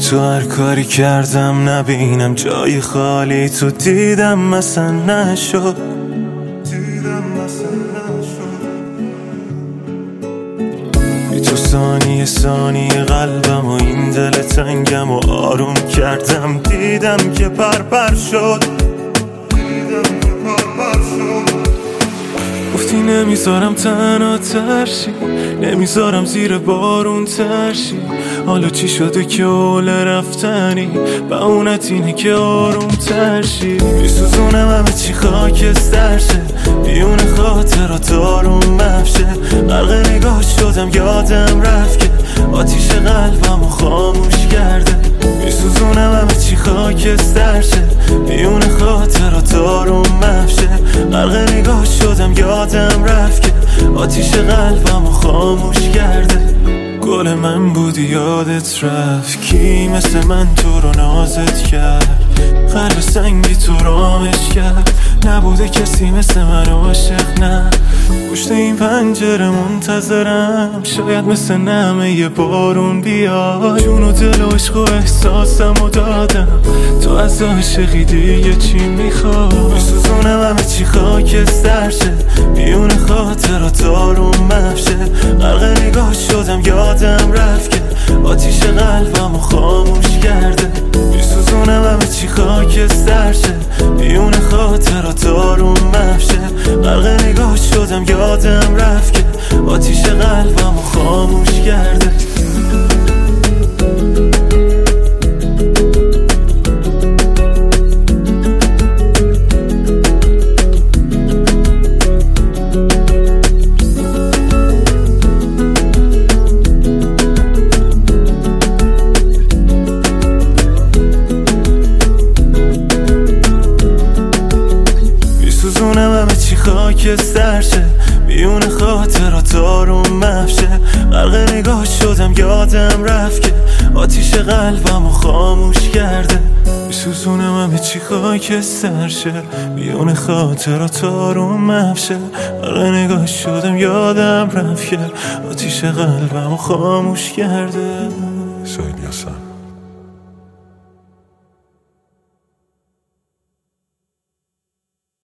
تو هر کاری کردم نبینم جای خالی تو دیدم مثلا نشد. بی تو ثانیه ثانیه قلبم و این دل تنگم و آروم کردم، دیدم که پر شد. گفتی نمیذارم تنها ترشی، نمیذارم زیر بارون ترشی. حالا چی شده که اول رفتنی؟ بهونت اینه که آروم ترشی. میسوزونم همه چی خاکستر شه، بیون خاطرات آروم مفشه. غرق نگاه شدم یادم رفت که آتیش قلبمو خاموش کرده. میسوزونم همه چی خاکستر شه، بیون خاطرات آروم مفشه. غرق نگاه شدم یادم رفت که آتیش قلبمو خاموش کرده. گل من بودی یادت رفت، کی مثل من تو رو نازت کرد؟ قلب سنگی تو رامش کرد، نبوده کسی مثل من عاشق. نه پشت این پنجره منتظرم، شاید مثل نمه یه بارون بیاد. جون و دل و عشق و احساسم و دادم، تو از عاشقی دیگه چی میخواد؟ میسوزونم همه چی خاکستر شه، بیون خاطرات آروم مفشه. غرق نگاه شدم یادم رفت که آتیش قلبمو خاموش کرده. میسوزونم همه چی خاکستر شه، بیون خاطرات آروم مفشه. غرق نگاه شدم یادم رفت که آتیش قلبمو خاموش کرده. میسوزونم همه چی خاکستر شه، بیون خاطرات آروم مفشه. غرق نگاه شدم یادم رفت که آتیش قلبمو خاموش کرده. میسوزونم همه چی خاکستر شه، بیون خاطرات آروم مفشه. غرق نگاه شدم یادم رفت که آتیش قلبمو خاموش کرده. سید یاسر